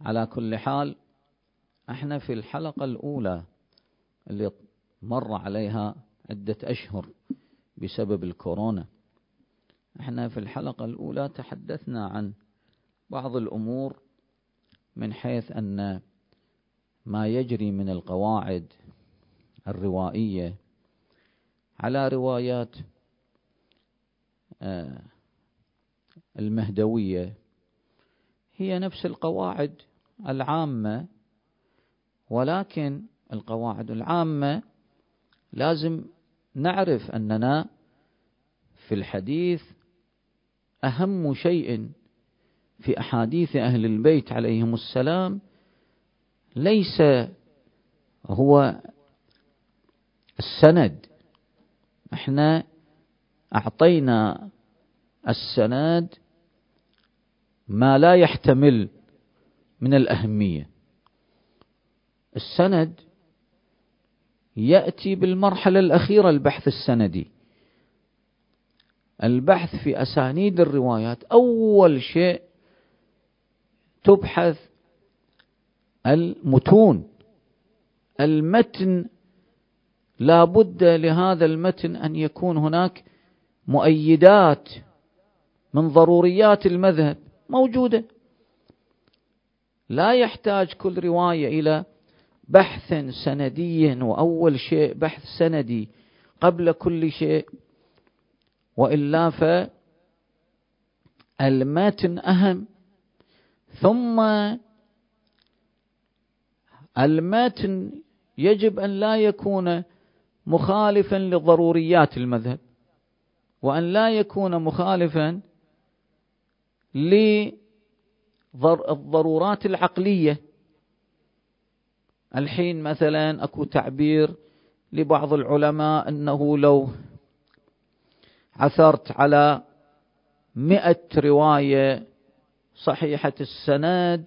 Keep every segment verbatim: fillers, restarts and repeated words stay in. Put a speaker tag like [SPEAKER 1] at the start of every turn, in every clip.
[SPEAKER 1] على كل حال احنا في الحلقة الأولى اللي مر عليها عدة أشهر بسبب الكورونا، احنا في الحلقة الأولى تحدثنا عن بعض الأمور من حيث أن ما يجري من القواعد الروائية على روايات المهدوية هي نفس القواعد العامة، ولكن القواعد العامة لازم نعرف أننا في الحديث أهم شيء في أحاديث أهل البيت عليهم السلام ليس هو السند. احنا أعطينا السند ما لا يحتمل من الأهمية. السند يأتي بالمرحلة الأخيرة، البحث السندي، البحث في أسانيد الروايات. أول شيء تبحث المتون، المتن، لا بد لهذا المتن أن يكون هناك مؤيدات من ضروريات المذهب موجودة. لا يحتاج كل رواية إلى بحث سندي، وأول شيء بحث سندي قبل كل شيء، وإلا فالمتن أهم. ثم المتن يجب أن لا يكون مخالفا لضروريات المذهب، وأن لا يكون مخالفا للضرورات العقلية. الحين مثلا أكو تعبير لبعض العلماء أنه لو عثرت على مئة رواية صحيحة السند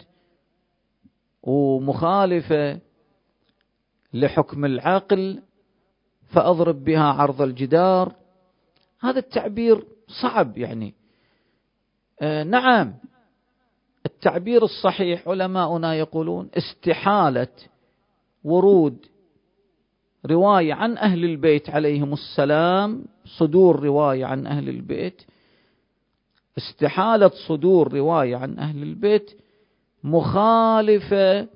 [SPEAKER 1] ومخالفة لحكم العقل فأضرب بها عرض الجدار. هذا التعبير صعب يعني. آه نعم، التعبير الصحيح علماؤنا يقولون استحالة ورود رواية عن أهل البيت عليهم السلام، صدور رواية عن أهل البيت، استحالة صدور رواية عن أهل البيت مخالفة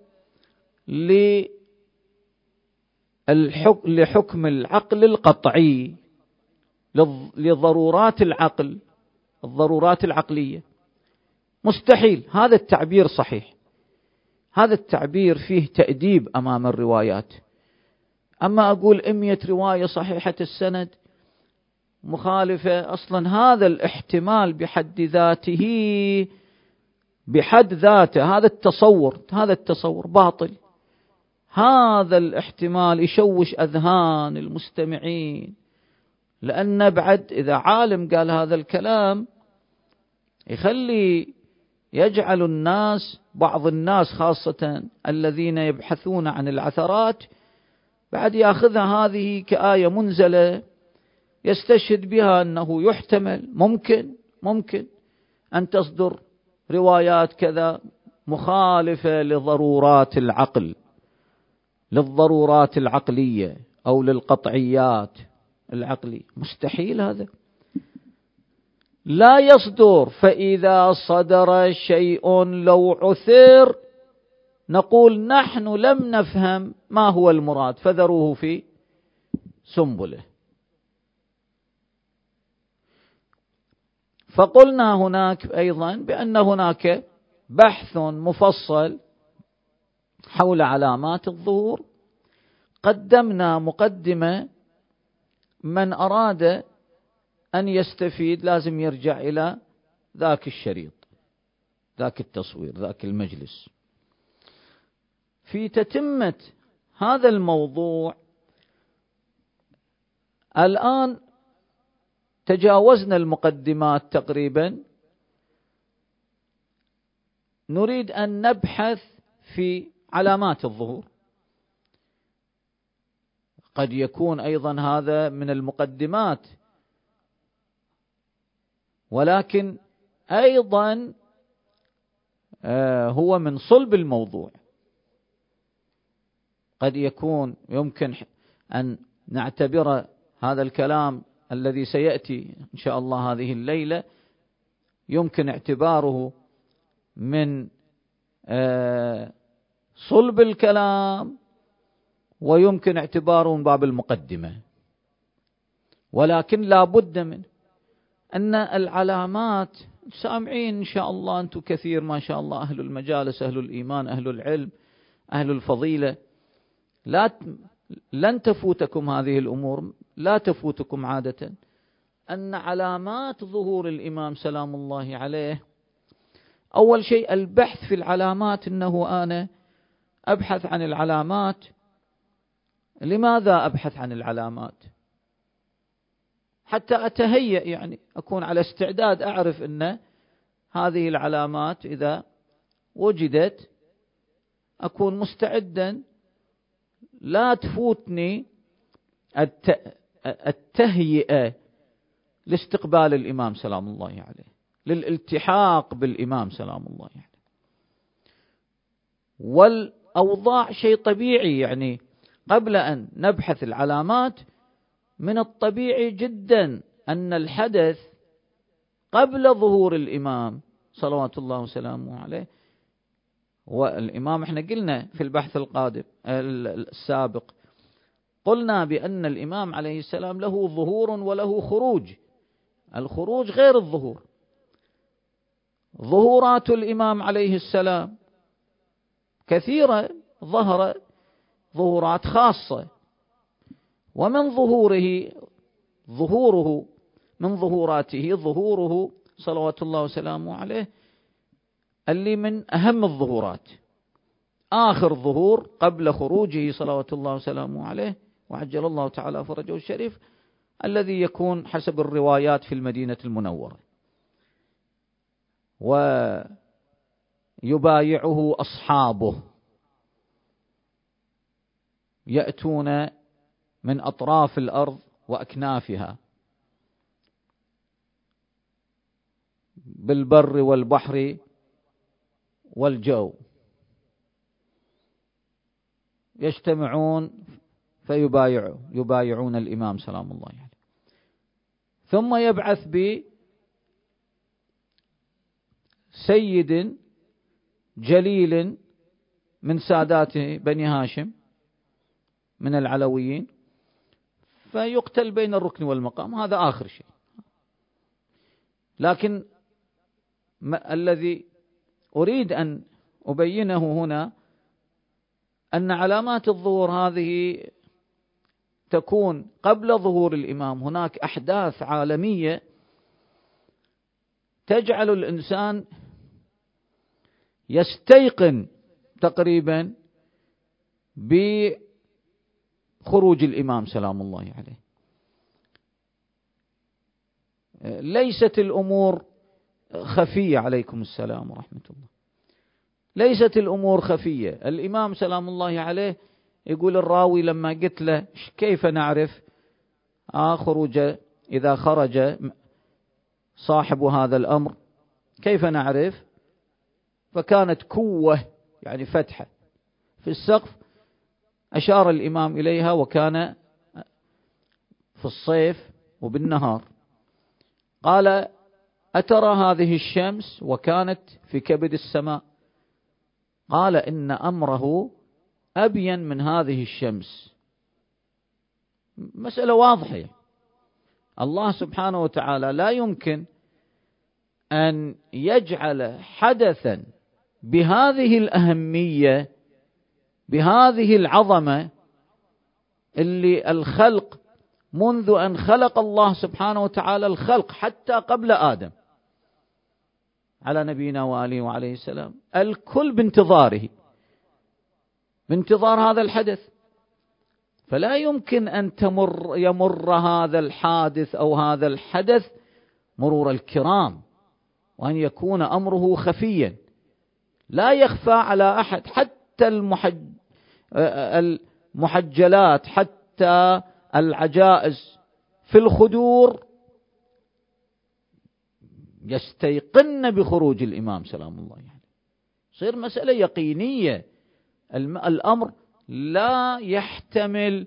[SPEAKER 1] لحكم العقل القطعي، لضرورات العقل، الضرورات العقلية. مستحيل. هذا التعبير صحيح، هذا التعبير فيه تأديب أمام الروايات. أما أقول أمية رواية صحيحة السند مخالفة، أصلا هذا الاحتمال بحد ذاته بحد ذاته هذا التصور هذا التصور باطل. هذا الاحتمال يشوش أذهان المستمعين، لأن بعد إذا عالم قال هذا الكلام يخلي يجعل الناس، بعض الناس خاصة الذين يبحثون عن العثرات، بعد يأخذها هذه كآية منزلة يستشهد بها أنه يحتمل ممكن ممكن أن تصدر روايات كذا مخالفة لضرورات العقل، للضرورات العقلية أو للقطعيات العقلية. مستحيل هذا، لا يصدر. فإذا صدر شيء لو عثر نقول نحن لم نفهم ما هو المراد فذروه في سنبله. فقلنا هناك أيضا بأن هناك بحث مفصل حول علامات الظهور. قدمنا مقدمة، من أراد أن يستفيد لازم يرجع إلى ذاك الشريط، ذاك التصوير، ذاك المجلس. في تتمة هذا الموضوع الآن تجاوزنا المقدمات تقريبا، نريد أن نبحث في علامات الظهور. قد يكون أيضا هذا من المقدمات، ولكن أيضا هو من صلب الموضوع. قد يكون يمكن أن نعتبر هذا الكلام الذي سيأتي إن شاء الله هذه الليلة يمكن اعتباره من صلب الكلام، ويمكن اعتباره من باب المقدمة، ولكن لا بد من أن العلامات سامعين إن شاء الله أنتم كثير ما شاء الله، أهل المجالس، أهل الإيمان، أهل العلم، أهل الفضيلة، لا لن تفوتكم هذه الأمور، لا تفوتكم عادة، أن علامات ظهور الإمام سلام الله عليه، أول شيء البحث في العلامات، إنه أنا أبحث عن العلامات. لماذا أبحث عن العلامات؟ حتى أتهيأ، يعني أكون على استعداد، أعرف أن هذه العلامات إذا وجدت أكون مستعدا، لا تفوتني التهيئة لاستقبال الإمام سلام الله عليه، للالتحاق بالإمام سلام الله عليه. والأوضاع شيء طبيعي، يعني قبل أن نبحث العلامات من الطبيعي جدا أن الحدث قبل ظهور الإمام صلوات الله وسلامه عليه، والإمام احنا قلنا في البحث القادم السابق، قلنا بأن الإمام عليه السلام له ظهور وله خروج. الخروج غير الظهور. ظهورات الإمام عليه السلام كثيرة، ظهر ظهورات خاصة، ومن ظهوره ظهوره من ظهوراته ظهوره صلوات الله وسلامه عليه اللي من أهم الظهورات، آخر ظهور قبل خروجه صلوات الله وسلامه عليه وعجل الله تعالى فرجه الشريف، الذي يكون حسب الروايات في المدينة المنورة، ويبايعه أصحابه يأتون من أطراف الأرض وأكنافها بالبر والبحر والجو، يجتمعون فيبايعوا يبايعون الإمام سلام الله عليه. ثم يبعث بسيد جليل من سادات بني هاشم من العلويين، فيقتل بين الركن والمقام، هذا آخر شيء. لكن الذي أريد أن أبينه هنا أن علامات الظهور هذه تكون قبل ظهور الإمام. هناك أحداث عالمية تجعل الإنسان يستيقن تقريبا بخروج الإمام سلام الله عليه. ليست الأمور خفية، عليكم السلام ورحمة الله، ليست الأمور خفية. الإمام سلام الله عليه يقول الراوي لما قلت له كيف نعرف آه خروج، إذا خرج صاحب هذا الأمر كيف نعرف؟ فكانت كوة، يعني فتحة في السقف، أشار الإمام إليها، وكان في الصيف وبالنهار. قال أترى هذه الشمس؟ وكانت في كبد السماء. قال إن أمره أبين من هذه الشمس. مسألة واضحة. الله سبحانه وتعالى لا يمكن أن يجعل حدثا بهذه الأهمية، بهذه العظمة، اللي الخلق منذ أن خلق الله سبحانه وتعالى الخلق حتى قبل آدم على نبينا وآله وعليه السلام، الكل بانتظاره، بانتظار هذا الحدث. فلا يمكن أن تمر يمر هذا الحادث أو هذا الحدث مرور الكرام، وأن يكون أمره خفيا لا يخفى على أحد، حتى المحج المحجلات، حتى العجائز في الخدور يستيقن بخروج الإمام سلام الله عليه. صير مسألة يقينية. الأمر لا يحتمل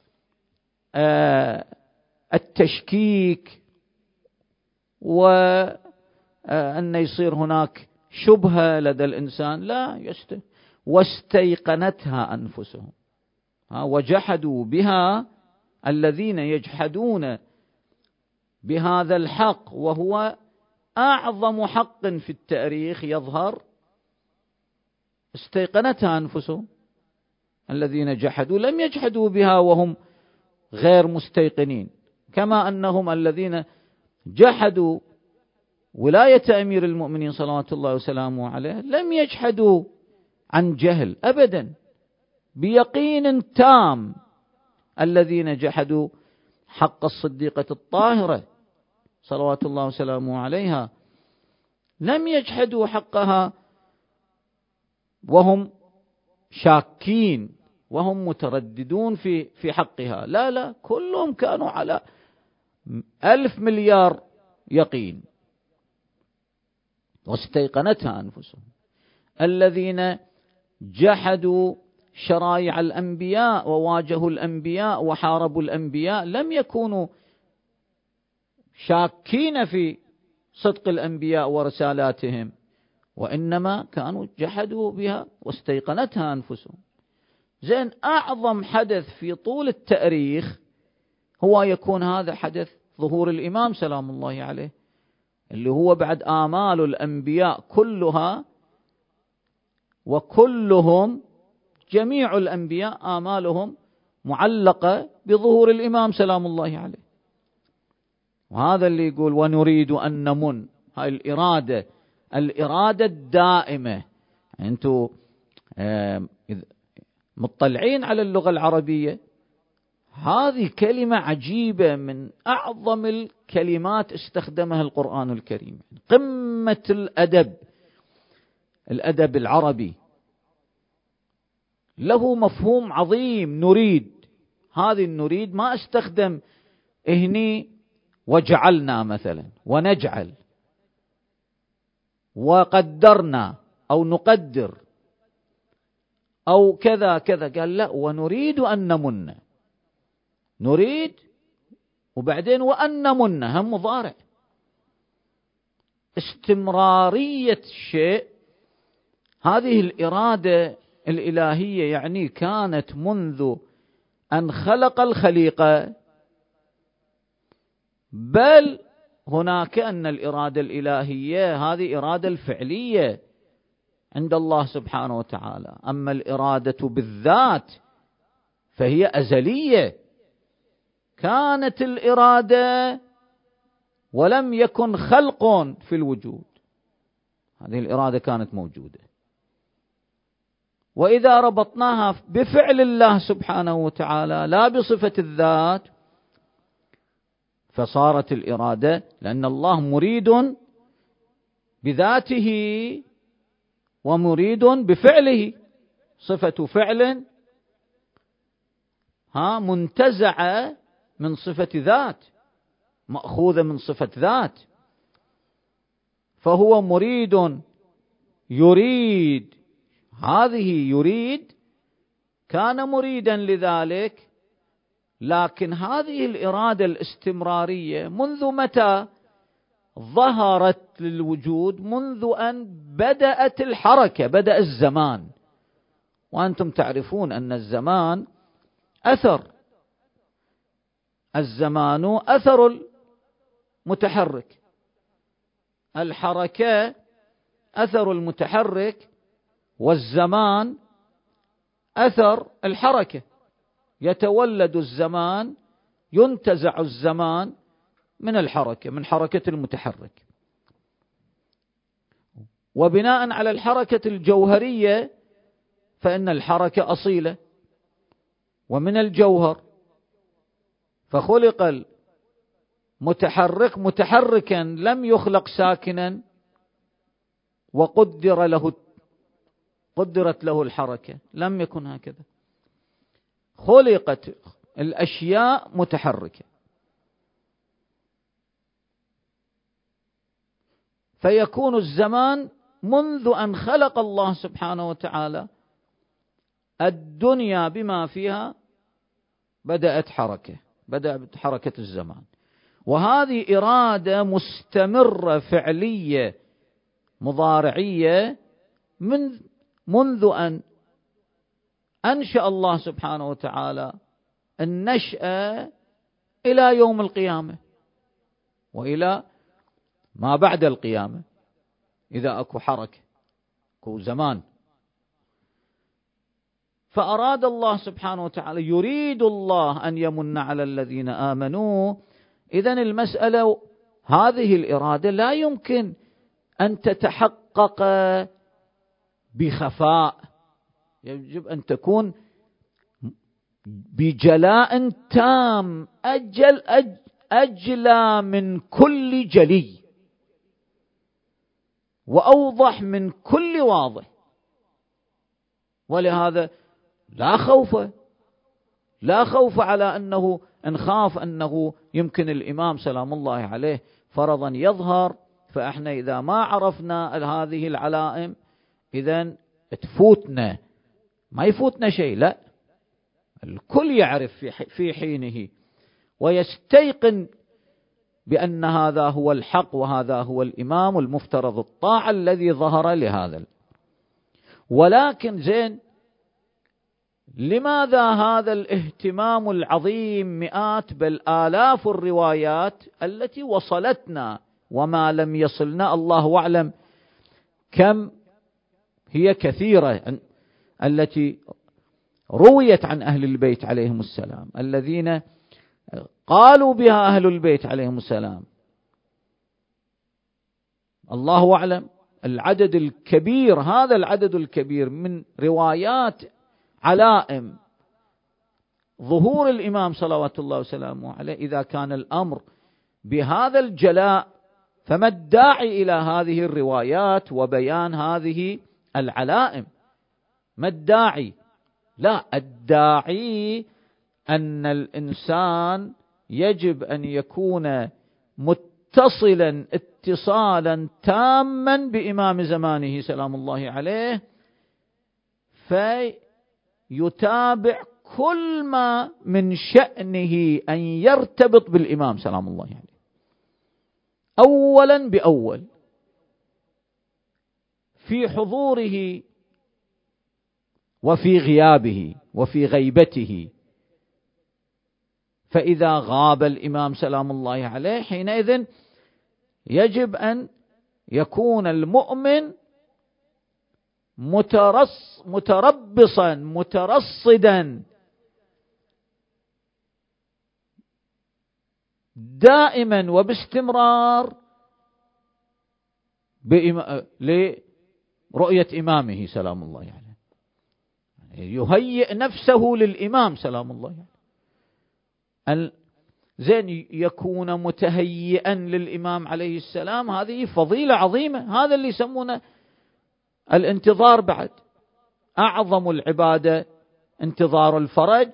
[SPEAKER 1] التشكيك وأن يصير هناك شبهة لدى الإنسان، لا يست... واستيقنتها أنفسهم وجحدوا بها. الذين يجحدون بهذا الحق وهو أعظم حق في التاريخ يظهر، استيقنتها أنفسهم. الذين جحدوا لم يجحدوا بها وهم غير مستيقنين، كما أنهم الذين جحدوا ولاية أمير المؤمنين صلوات الله وسلامه عليه لم يجحدوا عن جهل أبدا، بيقين تام. الذين جحدوا حق الصديقة الطاهرة صلوات الله وسلامه عليها لم يجحدوا حقها وهم شاكين وهم مترددون في في حقها، لا لا، كلهم كانوا على ألف مليار يقين، واستيقنتها أنفسهم. الذين جحدوا شرائع الأنبياء وواجهوا الأنبياء وحاربوا الأنبياء لم يكونوا شاكين في صدق الأنبياء ورسالاتهم، وإنما كانوا جحدوا بها واستيقنتها أنفسهم. زين، أعظم حدث في طول التاريخ هو يكون هذا حدث ظهور الإمام سلام الله عليه، اللي هو بعد آمال الأنبياء كلها، وكلهم جميع الأنبياء آمالهم معلقة بظهور الإمام سلام الله عليه. وهذا اللي يقول ونريد أن نمن، هاي الإرادة، الإرادة الدائمة. أنتوا مطلعين على اللغة العربية، هذه كلمة عجيبة، من أعظم الكلمات استخدمها القرآن الكريم، قمة الأدب. الأدب العربي له مفهوم عظيم. نريد، هذه النريد ما استخدم إهني وجعلنا مثلا ونجعل وقدرنا أو نقدر أو كذا كذا، قال لا، ونريد أن نمن. نريد وبعدين وأن نمن، هم مضارع، استمرارية الشيء. هذه الإرادة الإلهية يعني كانت منذ أن خلق الخليقة، بل هناك أن الإرادة الإلهية هذه إرادة الفعلية عند الله سبحانه وتعالى، أما الإرادة بالذات فهي أزلية. كانت الإرادة ولم يكن خلق في الوجود، هذه الإرادة كانت موجودة. وإذا ربطناها بفعل الله سبحانه وتعالى لا بصفة الذات، فصارت الإرادة، لأن الله مريد بذاته ومريد بفعله، صفة فعل ها منتزعة من صفة ذات، مأخوذة من صفة ذات. فهو مريد يريد، هذه يريد، كان مريدا لذلك. لكن هذه الإرادة الاستمرارية منذ متى ظهرت للوجود؟ منذ أن بدأت الحركة، بدأ الزمان. وأنتم تعرفون أن الزمان أثر، الزمان أثر المتحرك، الحركة أثر المتحرك، والزمان أثر الحركة. يتولد الزمان، ينتزع الزمان من الحركة، من حركة المتحرك. وبناء على الحركة الجوهرية فإن الحركة أصيلة ومن الجوهر، فخلق المتحرك متحركا، لم يخلق ساكنا وقدر له قدرت له الحركة، لم يكن هكذا. خلقت الأشياء متحركة، فيكون الزمان منذ أن خلق الله سبحانه وتعالى الدنيا بما فيها بدأت حركة، بدأت حركة الزمان، وهذه إرادة مستمرة فعلية مضارعية من منذ أن أنشأ الله سبحانه وتعالى النشأة إلى يوم القيامة وإلى ما بعد القيامة، إذا أكو حركة أكو زمان. فأراد الله سبحانه وتعالى، يريد الله أن يمن على الذين آمنوا. إذن المسألة هذه الإرادة لا يمكن أن تتحقق بخفاء، يجب أن تكون بجلاء تام، أجل أج أجلى من كل جلي وأوضح من كل واضح. ولهذا لا خوف لا خوف على أنه نخاف أنه يمكن الإمام سلام الله عليه فرضا يظهر، فإحنا إذا ما عرفنا هذه العلائم إذن تفوتنا، ما يفوتنا شيء، لا، الكل يعرف في حينه ويستيقن بأن هذا هو الحق وهذا هو الإمام المفترض الطاعة الذي ظهر لهذا. ولكن زين، لماذا هذا الاهتمام العظيم؟ مئات بل آلاف الروايات التي وصلتنا وما لم يصلنا الله أعلم كم هي كثيرة، التي رويت عن أهل البيت عليهم السلام الذين قالوا بها أهل البيت عليهم السلام، الله أعلم العدد الكبير، هذا العدد الكبير من روايات علائم ظهور الإمام صلوات الله وسلامه عليه. إذا كان الأمر بهذا الجلاء فما الداعي إلى هذه الروايات وبيان هذه العلائم؟ ما الداعي؟ لا، الداعي أن الإنسان يجب أن يكون متصلا اتصالا تاما بإمام زمانه سلام الله عليه، فيتابع كل ما من شأنه أن يرتبط بالإمام سلام الله عليه أولا بأول، في حضوره وفي غيابه وفي غيبته. فإذا غاب الإمام سلام الله عليه حينئذ يجب أن يكون المؤمن مترص متربصا مترصدا دائما وباستمرار لرؤية إمامه سلام الله عليه، يهيئ نفسه للإمام سلام الله عليه، زين يكون متهيئا للإمام عليه السلام. هذه فضيلة عظيمة، هذا اللي يسمونه الانتظار. بعد أعظم العبادة انتظار الفرج،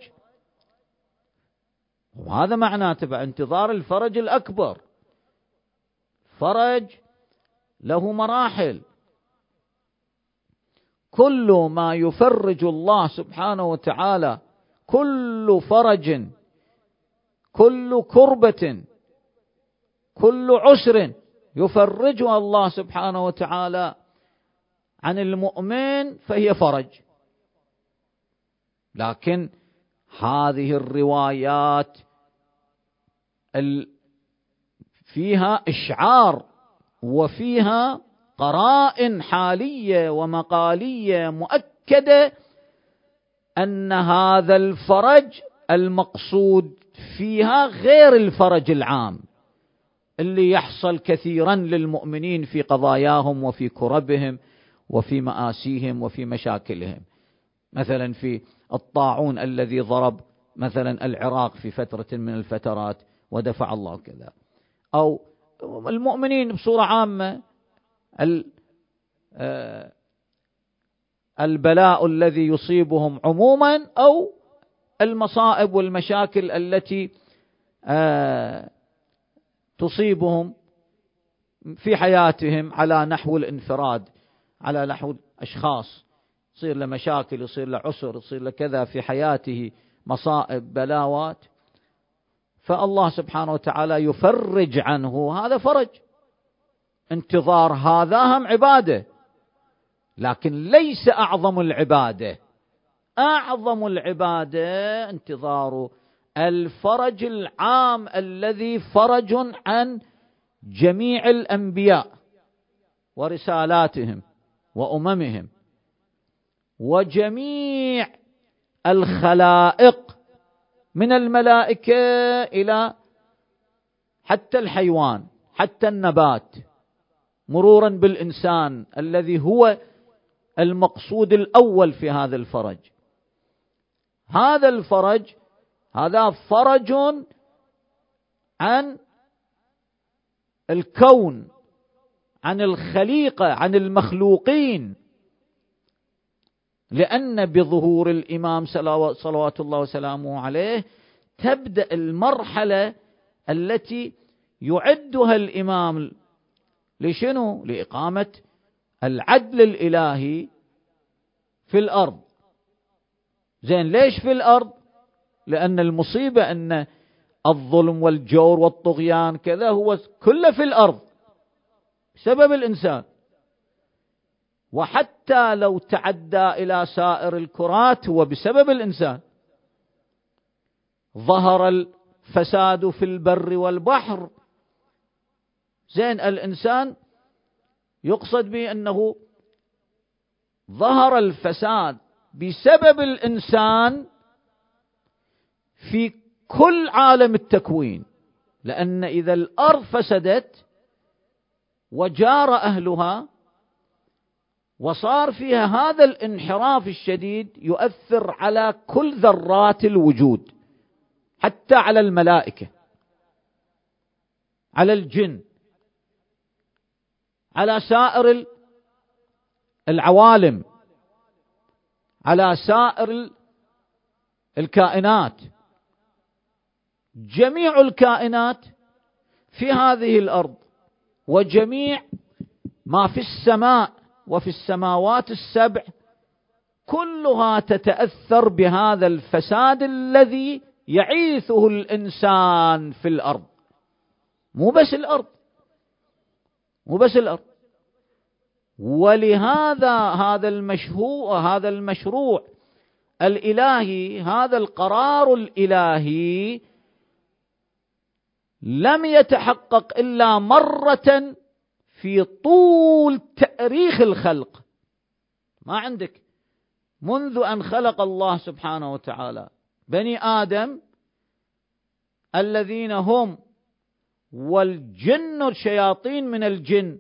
[SPEAKER 1] وهذا معناته انتظار الفرج الأكبر. فرج له مراحل، كل ما يفرج الله سبحانه وتعالى، كل فرج، كل كربة، كل عسر يفرجها الله سبحانه وتعالى عن المؤمن فهي فرج. لكن هذه الروايات فيها إشعار وفيها قرائن حالية ومقالية مؤكدة أن هذا الفرج المقصود فيها غير الفرج العام اللي يحصل كثيرا للمؤمنين في قضاياهم وفي كربهم وفي مآسيهم وفي مشاكلهم. مثلا في الطاعون الذي ضرب مثلا العراق في فترة من الفترات ودفع الله كذا، أو المؤمنين بصورة عامة البلاء الذي يصيبهم عموما، أو المصائب والمشاكل التي تصيبهم في حياتهم على نحو الانفراد. على نحو أشخاص، يصير له مشاكل، يصير له عسر، يصير له كذا في حياته، مصائب، بلاوات، فالله سبحانه وتعالى يفرج عنه، هذا فرج. انتظار هذا هم عبادة، لكن ليس أعظم العبادة. أعظم العبادة انتظار الفرج العام الذي فرج عن جميع الأنبياء ورسالاتهم وأممهم وجميع الخلائق من الملائكة إلى حتى الحيوان، حتى النبات، مرورا بالإنسان الذي هو المقصود الأول في هذا الفرج. هذا الفرج هذا فرج عن الكون، عن الخليقة، عن المخلوقين، لأن بظهور الإمام صلوات الله وسلامه عليه تبدأ المرحلة التي يعدها الإمام لشنو؟ لإقامة العدل الإلهي في الأرض. زين، ليش في الأرض؟ لأن المصيبة أن الظلم والجور والطغيان كذا هو كله في الأرض بسبب الإنسان، وحتى لو تعدى إلى سائر الكرات هو بسبب الإنسان. ظهر الفساد في البر والبحر. زين، الإنسان يقصد به أنه ظهر الفساد بسبب الإنسان في كل عالم التكوين، لأن إذا الأرض فسدت وجار أهلها وصار فيها هذا الانحراف الشديد يؤثر على كل ذرات الوجود، حتى على الملائكة، على الجن، على سائر العوالم، على سائر الكائنات. جميع الكائنات في هذه الأرض وجميع ما في السماء وفي السماوات السبع كلها تتأثر بهذا الفساد الذي يعيثه الإنسان في الأرض. مو بس الأرض، مو بس الأرض. ولهذا هذا المشروع هذا المشروع الإلهي، هذا القرار الإلهي لم يتحقق إلا مرة في طول تاريخ الخلق. ما عندك منذ أن خلق الله سبحانه وتعالى بني آدم الذين هم والجن الشياطين من الجن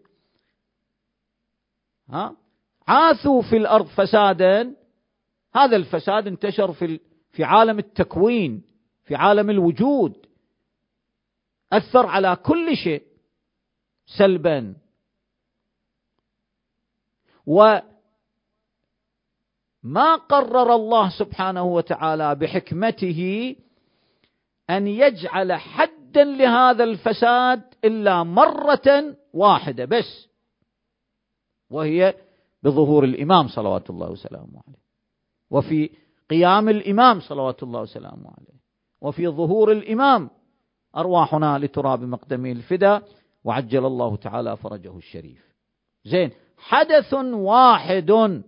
[SPEAKER 1] ها عاثوا في الأرض فسادا. هذا الفساد انتشر في في عالم التكوين، في عالم الوجود، أثر على كل شيء سلبا. وما قرر الله سبحانه وتعالى بحكمته أن يجعل حدا لهذا الفساد إلا مرة واحدة بس، وهي بظهور الإمام صلوات الله وسلامه عليه، وفي قيام الإمام صلوات الله وسلامه عليه، وفي ظهور الإمام أرواحنا لتراب مقدمه الفداء وعجل الله تعالى فرجه الشريف. زين، حدث واحد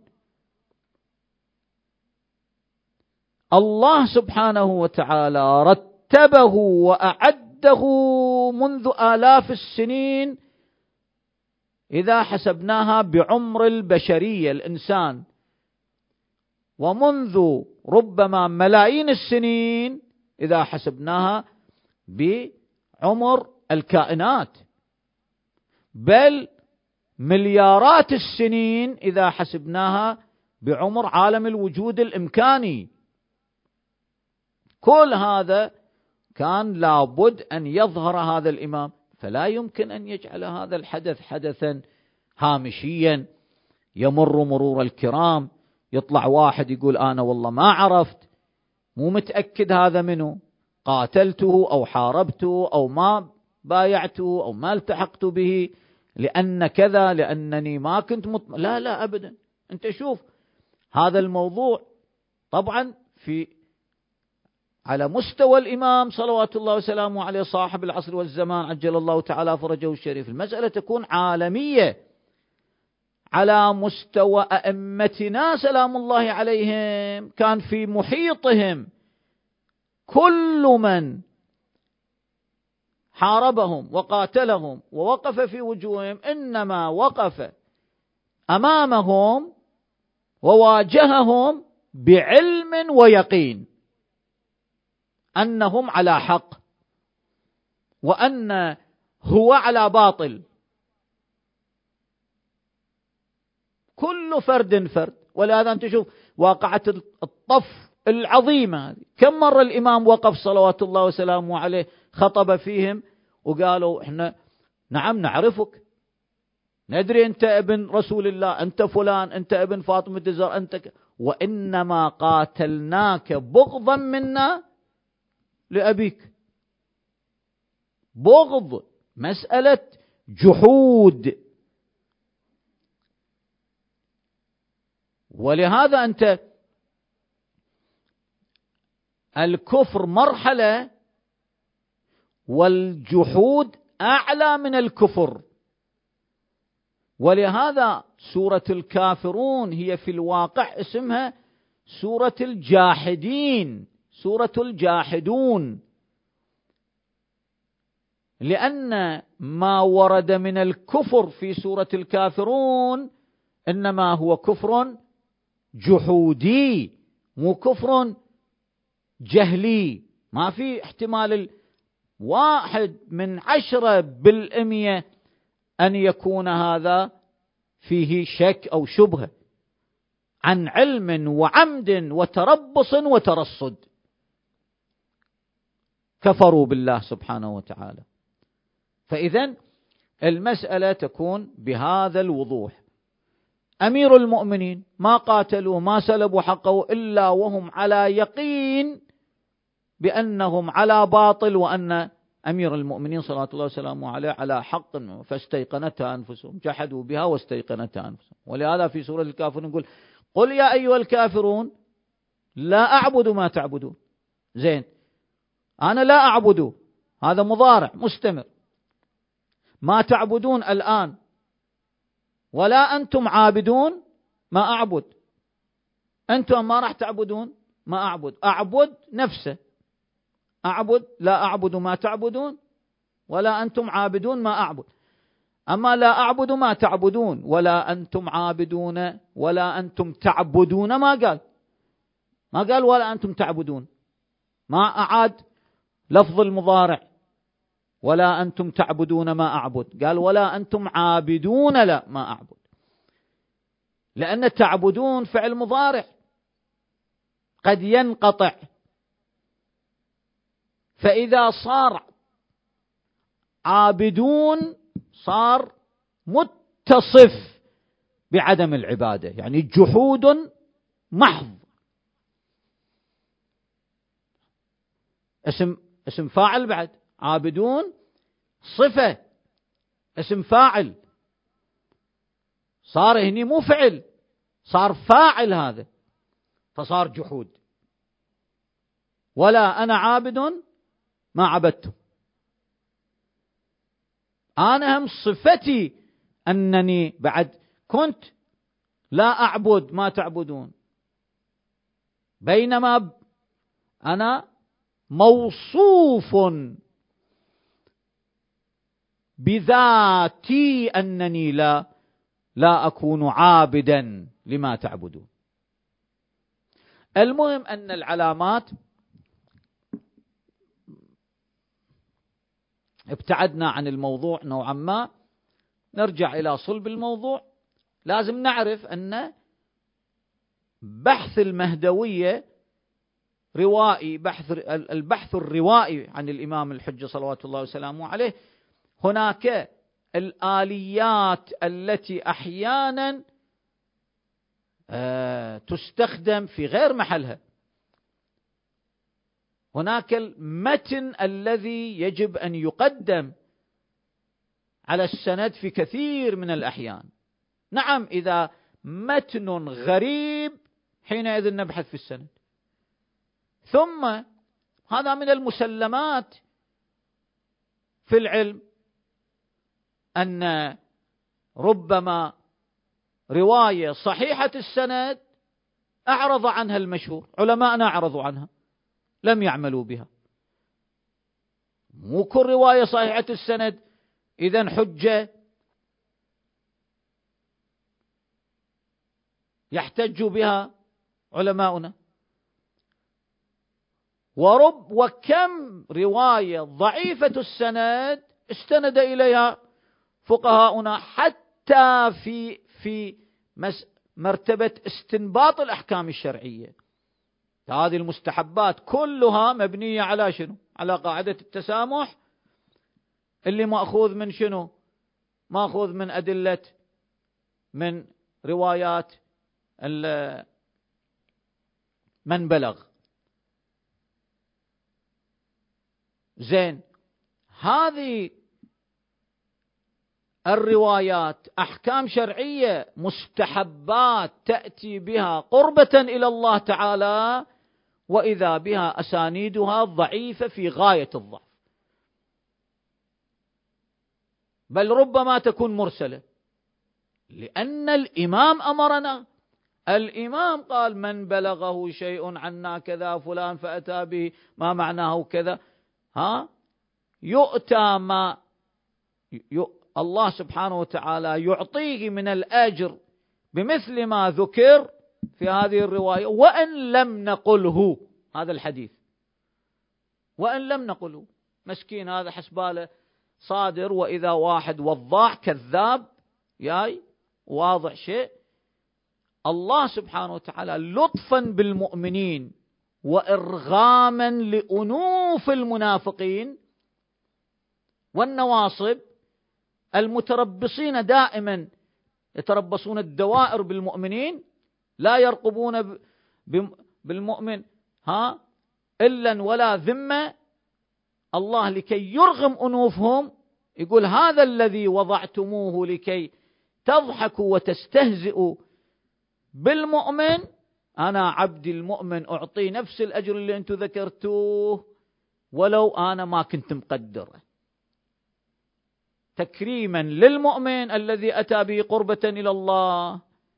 [SPEAKER 1] الله سبحانه وتعالى رتبه وأعده منذ آلاف السنين، إذا حسبناها بعمر البشرية الإنسان، ومنذ ربما ملايين السنين إذا حسبناها بعمر الكائنات، بل مليارات السنين إذا حسبناها بعمر عالم الوجود الإمكاني. كل هذا كان لابد أن يظهر هذا الإمام، فلا يمكن أن يجعل هذا الحدث حدثا هامشيا يمر مرور الكرام، يطلع واحد يقول أنا والله ما عرفت، مو متأكد هذا منه، قاتلته أو حاربته أو ما بايعته أو ما التحقت به. لأن كذا، لأنني ما كنت مط... لا لا أبدا. أنت شوف هذا الموضوع طبعا في على مستوى الإمام صلوات الله وسلامه عليه صاحب العصر والزمان عجل الله تعالى فرجه الشريف، المسألة تكون عالمية على مستوى أئمتنا سلام الله عليهم، كان في محيطهم كل من حاربهم وقاتلهم ووقف في وجوههم إنما وقف أمامهم وواجههم بعلم ويقين أنهم على حق وأن هو على باطل، كل فرد فرد. ولهذا أنت تشوف واقعة الطف العظيمة هذه، كم مرة الإمام وقف صلوات الله وسلامه عليه خطب فيهم وقالوا إحنا نعم نعرفك، ندري أنت ابن رسول الله، أنت فلان، أنت ابن فاطمة الزهراء، أنت ك... وإنما قاتلناك بغضا منا لأبيك. بغض، مسألة جحود. ولهذا أنت الكفر مرحلة والجحود أعلى من الكفر. ولهذا سورة الكافرون هي في الواقع اسمها سورة الجاحدين، سورة الجاحدون، لأن ما ورد من الكفر في سورة الكافرون إنما هو كفر جحودي، مو كفر جهلي. ما في احتمال واحد من عشرة بالمية أن يكون هذا فيه شك أو شبهة، عن علم وعمد وتربص وترصد كفروا بالله سبحانه وتعالى. فإذن المسألة تكون بهذا الوضوح. أمير المؤمنين ما قاتلوا ما سلبوا حقه إلا وهم على يقين بأنهم على باطل، وأن أمير المؤمنين صلى الله عليه وسلم عليه على حق، فاستيقنتها أنفسهم، جحدوا بها واستيقنتها أنفسهم. ولهذا في سورة الكافرون نقول قل يا أيها الكافرون لا أعبد ما تعبدون. زين، أنا لا أعبد، هذا مضارع مستمر، ما تعبدون الآن، ولا أنتم عابدون ما أعبد. أنتم ما راح تعبدون ما أعبد، أعبد نفسه، أعبد لا أعبد ما تعبدون، ولا أنتم عابدون ما أعبد. أما لا أعبد ما تعبدون ولا أنتم عابدون ولا أنتم تعبدون، ما قال ما قال ولا أنتم تعبدون، ما أعاد لفظ المضارع ولا أنتم تعبدون ما أعبد، قال ولا أنتم عابدون لا ما أعبد، لأن تعبدون فعل مضارع قد ينقطع، فإذا صار عابدون صار متصف بعدم العبادة، يعني جحود محض. اسم اسم فاعل بعد، عابدون صفة اسم فاعل، صار هني مو فعل، صار فاعل هذا، فصار جحود. ولا أنا عابد ما عبدتم، أنا هم صفتي أنني بعد كنت لا أعبد ما تعبدون، بينما أنا موصوف بذاتي أنني لا لا أكون عابدا لما تعبدون. المهم أن العلامات ابتعدنا عن الموضوع نوعا ما، نرجع إلى صلب الموضوع. لازم نعرف أن بحث المهدوية روائي، بحث البحث الروائي عن الإمام الحجة صلوات الله وسلامه عليه. هناك الآليات التي أحيانا تستخدم في غير محلها، هناك المتن الذي يجب أن يقدم على السند في كثير من الأحيان. نعم إذا متن غريب حينئذ نبحث في السند. ثم هذا من المسلمات في العلم أن ربما رواية صحيحة السند أعرض عنها المشهور، علماءنا أعرضوا عنها لم يعملوا بها. مو كل رواية صحيحة السند إذن حجة يحتج بها علماؤنا. ورب وكم رواية ضعيفة السند استند إليها فقهاؤنا حتى في في مرتبة استنباط الأحكام الشرعية. هذه المستحبات كلها مبنية على شنو؟ على قاعدة التسامح اللي مأخوذ من شنو؟ مأخوذ من أدلة من روايات من بلغ. زين، هذه الروايات أحكام شرعية مستحبات تأتي بها قربة إلى الله تعالى، وإذا بها أسانيدها ضعيفة في غاية الضعف، بل ربما تكون مرسلة، لأن الإمام أمرنا. الإمام قال من بلغه شيء عنا كذا فلان فأتى به ما معناه كذا، ها يؤتى ما ي... الله سبحانه وتعالى يعطيه من الأجر بمثل ما ذكر في هذه الرواية، وإن لم نقله هذا الحديث، وإن لم نقله. مسكين هذا حسباله صادر، وإذا واحد وضاع كذاب ياي واضح شيء، الله سبحانه وتعالى لطفا بالمؤمنين وإرغاما لأنوف المنافقين والنواصب المتربصين دائما يتربصون الدوائر بالمؤمنين، لا يرقبون بالمؤمن ها إلا ولا ذمة. الله لكي يرغم أنوفهم يقول هذا الذي وضعتموه لكي تضحكوا وتستهزئوا بالمؤمن، أنا عبدي المؤمن أعطي نفس الأجر اللي أنتم ذكرتوه ولو أنا ما كنت مقدره، تكريما للمؤمن الذي أتى به قربة إلى الله،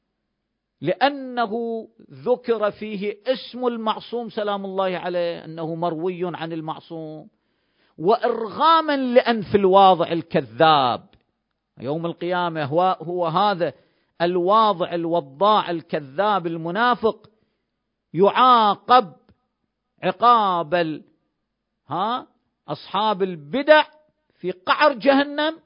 [SPEAKER 1] لأنه ذكر فيه اسم المعصوم سلام الله عليه أنه مروي عن المعصوم، وإرغاما لأنف الواضع الكذاب. يوم القيامة هو, هو هذا الواضع الوضاع الكذاب المنافق يعاقب عقاب ها أصحاب البدع في قعر جهنم،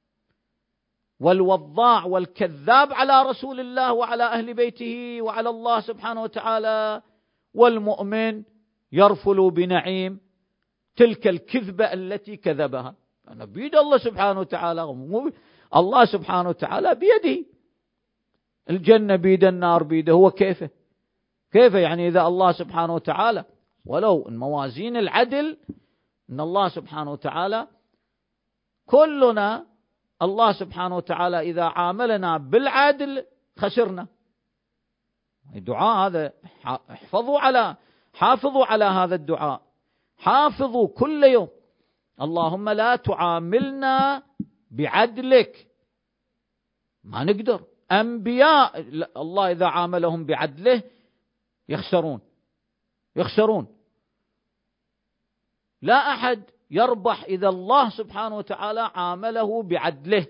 [SPEAKER 1] والوضاع والكذاب على رسول الله وعلى أهل بيته وعلى الله سبحانه وتعالى، والمؤمن يرفل بنعيم تلك الكذبة التي كذبها. أنا بيد الله سبحانه وتعالى، الله سبحانه وتعالى بيده، الجنة بيد النار بيده، هو كيفه كيف يعني إذا الله سبحانه وتعالى ولو الموازين العدل إن الله سبحانه وتعالى كلنا الله سبحانه وتعالى إذا عاملنا بالعدل خسرنا. الدعاء هذا احفظوا على حافظوا على هذا الدعاء، حافظوا كل يوم اللهم لا تعاملنا بعدلك. ما نقدر، أنبياء الله إذا عاملهم بعدله يخسرون يخسرون لا أحد يربح إذا الله سبحانه وتعالى عامله بعدله.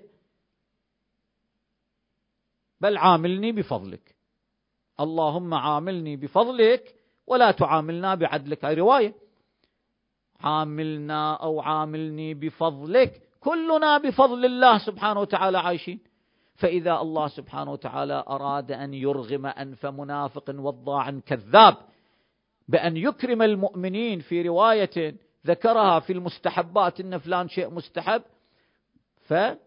[SPEAKER 1] بل عاملني بفضلك، اللهم عاملني بفضلك ولا تعاملنا بعدلك. هاي رواية، عاملنا أو عاملني بفضلك، كلنا بفضل الله سبحانه وتعالى عايشين. فإذا الله سبحانه وتعالى أراد أن يرغم أنف منافق وضاع كذاب بأن يكرم المؤمنين في رواية ذكرها في المستحبات إن فلان شيء مستحب، فالله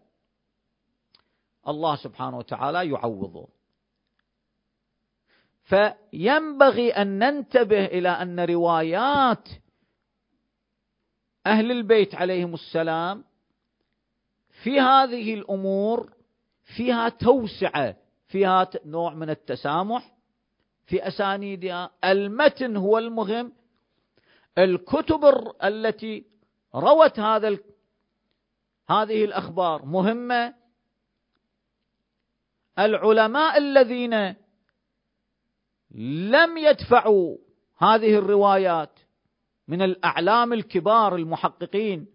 [SPEAKER 1] سبحانه وتعالى يعوضه. فينبغي أن ننتبه إلى أن روايات أهل البيت عليهم السلام في هذه الأمور فيها توسعة، فيها نوع من التسامح في أسانيدها. المتن هو المهم. الكتب التي روت هذا هذه الأخبار مهمة. العلماء الذين لم يدفعوا هذه الروايات من الأعلام الكبار المحققين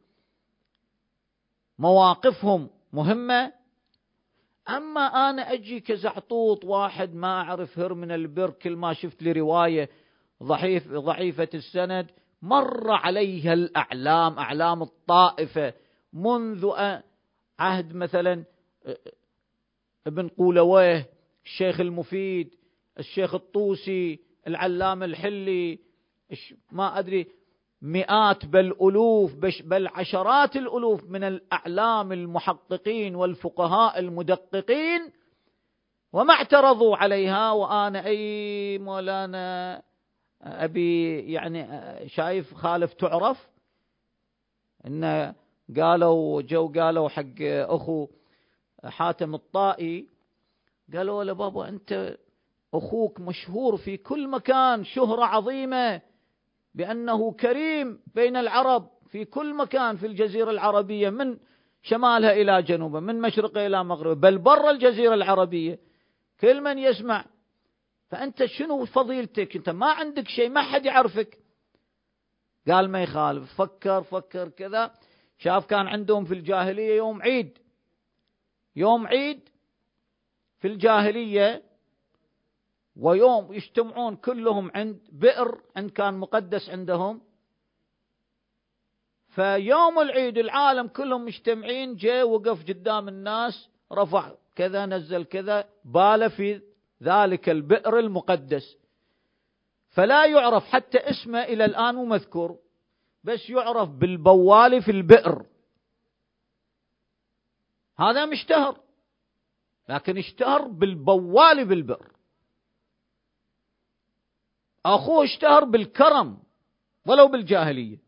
[SPEAKER 1] مواقفهم مهمة. أما أنا أجي كزعطوط واحد ما أعرف هر من البر، كل ما شفت لي رواية ضعيف ضعيفة السند مر عليها الأعلام، أعلام الطائفة منذ عهد مثلا ابن قولويه، الشيخ المفيد، الشيخ الطوسي، العلامة الحلي، ما أدري مئات بل ألوف بل عشرات الألوف من الأعلام المحققين والفقهاء المدققين، وما اعترضوا عليها. وأنا أي مولانا أبي يعني شايف خالف تعرف إن قالوا جو قالوا حق أخو حاتم الطائي، قالوا له بابا أنت أخوك مشهور في كل مكان شهرة عظيمة بأنه كريم بين العرب في كل مكان في الجزيرة العربية من شمالها إلى جنوبها، من مشرقها إلى مغربها، بل بر الجزيرة العربية كل من يسمع. فأنت شنو فضيلتك؟ أنت ما عندك شيء، ما حد يعرفك. قال ما يخالف. فكر فكر كذا، شاف كان عندهم في الجاهلية يوم عيد، يوم عيد في الجاهلية، ويوم يجتمعون كلهم عند بئر عند كان مقدس عندهم. فيوم العيد العالم كلهم مجتمعين، جاء وقف قدام الناس، رفع كذا نزل كذا، بال في ذلك البئر المقدس، فلا يعرف حتى اسمه إلى الآن مو مذكور، بس يعرف بالبوال في البئر. هذا مشتهر، لكن اشتهر بالبوال بالبئر. أخوه اشتهر بالكرم ولو بالجاهلية.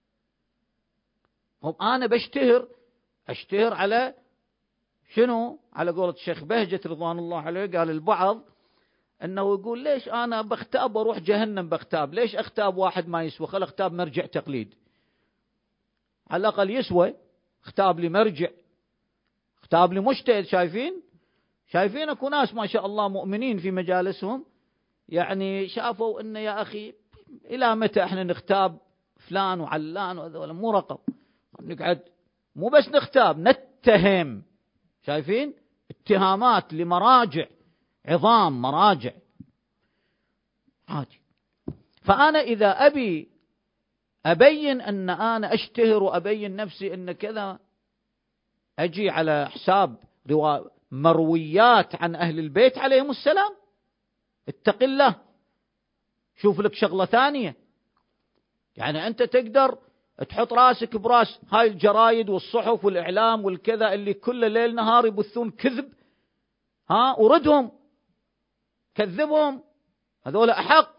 [SPEAKER 1] هم أنا بشتهر اشتهر على شنو؟ على قولة الشيخ بهجة رضوان الله عليه، قال البعض أنه يقول ليش أنا بختاب وأروح جهنم بختاب، ليش أختاب واحد ما يسوى، خل أختاب مرجع تقليد على الأقل يسوى، اختاب لي مرجع، اختاب لي مجتهد. شايفين شايفين اكو ناس ما شاء الله مؤمنين في مجالسهم، يعني شافوا أن يا أخي إلى متى احنا نختاب فلان وعلان وهذول، مو رقم نقعد، مو بس نختاب نتهم. شايفين اتهامات لمراجع عظام، مراجع عادي. فأنا إذا أبي أبين أن أنا أشتهر وأبين نفسي أن كذا، أجي على حساب مرويات عن أهل البيت عليهم السلام. اتق الله، شوف لك شغلة ثانية. يعني أنت تقدر تحط راسك براس هاي الجرايد والصحف والإعلام والكذا اللي كل ليل نهار يبثون كذب، ها وردهم كذبهم، هذول أحق.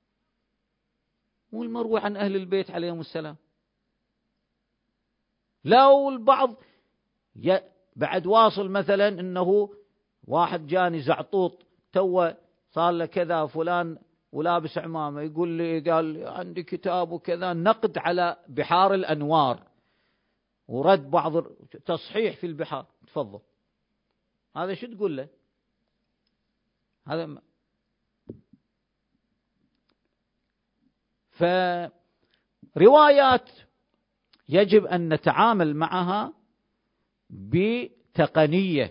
[SPEAKER 1] مو المروي عن أهل البيت عليهم السلام. لو البعض بعد واصل مثلا إنه واحد جاني زعطوط تو صار له كذا فلان ولابس عمامة، يقول لي قال عندي كتاب وكذا نقد على بحار الأنوار، ورد بعض تصحيح في البحار. تفضل، هذا شو تقول له؟ هذا فروايات يجب أن نتعامل معها بتقنية،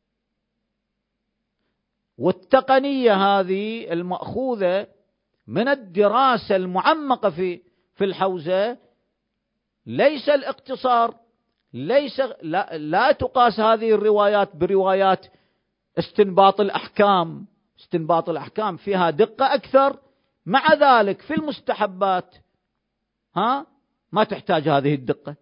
[SPEAKER 1] والتقنية هذه المأخوذة من الدراسة المعمقة في في الحوزة، ليس الاقتصار، ليس لا, لا تقاس هذه الروايات بروايات استنباط الأحكام. استنباط الأحكام فيها دقة أكثر، مع ذلك في المستحبات ها ما تحتاج هذه الدقة.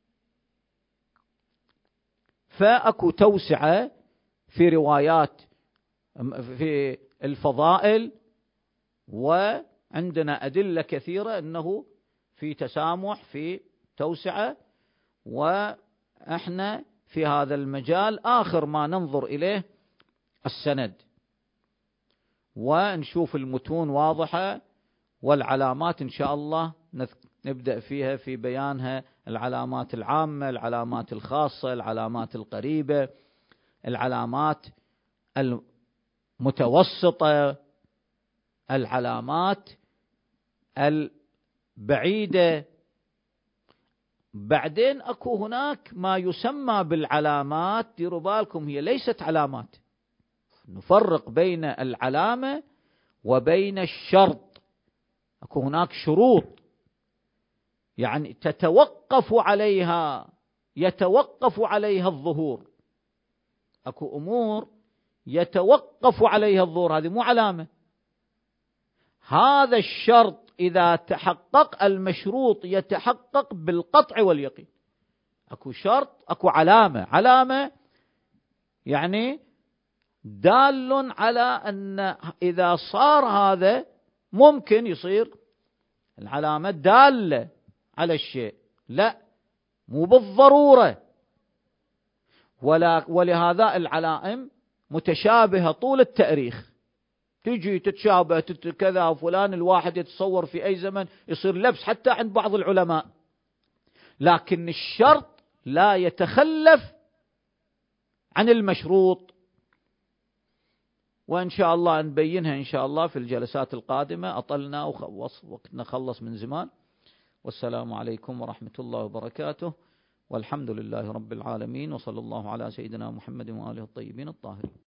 [SPEAKER 1] فأكو توسعة في روايات في الفضائل، وعندنا أدلة كثيرة أنه في تسامح، في توسعة، وإحنا في هذا المجال آخر ما ننظر إليه السند، ونشوف المتون واضحة، والعلامات إن شاء الله نبدأ فيها في بيانها، العلامات العامة، العلامات الخاصة، العلامات القريبة، العلامات المتوسطة، العلامات البعيدة. بعدين أكو هناك ما يسمى بالعلامات، ديروا بالكم هي ليست علامات، نفرق بين العلامة وبين الشرط. أكو هناك شروط يعني تتوقف عليها يتوقف عليها الظهور، أكو أمور يتوقف عليها الظهور، هذه مو علامة. هذا الشرط إذا تحقق المشروط يتحقق بالقطع واليقين. أكو شرط أكو علامة، علامة يعني دال على أن إذا صار هذا ممكن يصير، العلامة دالة على الشيء، لا مو بالضرورة. ولا ولهذا العلائم متشابهة طول التاريخ، تجي تتشابه كذا وفلان، الواحد يتصور في أي زمن يصير لبس حتى عند بعض العلماء، لكن الشرط لا يتخلف عن المشروط. وإن شاء الله نبينها إن شاء الله في الجلسات القادمة. أطلنا وقتنا خلص من زمان. والسلام عليكم ورحمة الله وبركاته، والحمد لله رب العالمين، وصلى الله على سيدنا محمد وآله الطيبين الطاهرين.